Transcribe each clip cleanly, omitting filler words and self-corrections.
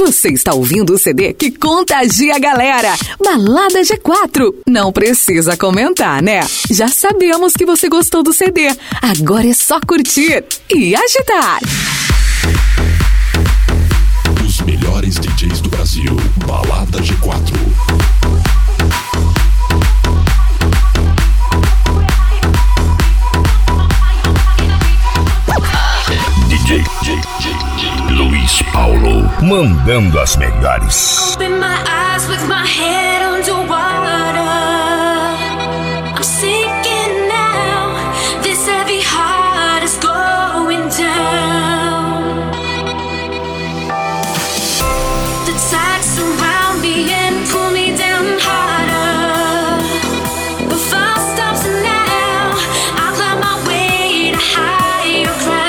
Você está ouvindo o CD que contagia a galera. Balada G4. Não precisa comentar, né? Já sabemos que você gostou do CD. Agora é só curtir e agitar. Os melhores DJs do Brasil. Balada G4. DJ Luiz Paulo, mandando as melhores. Open my eyes with my head underwater. I'm sinking now. This heavy heart is going down. The tides surround me and pull me down harder. The fall stops now. I climb my way to higher ground.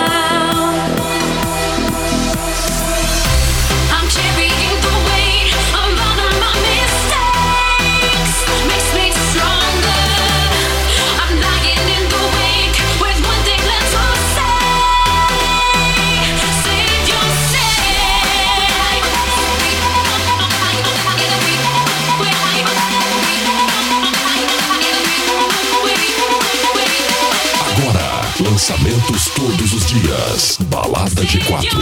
Lançamentos todos os dias. Balada G4.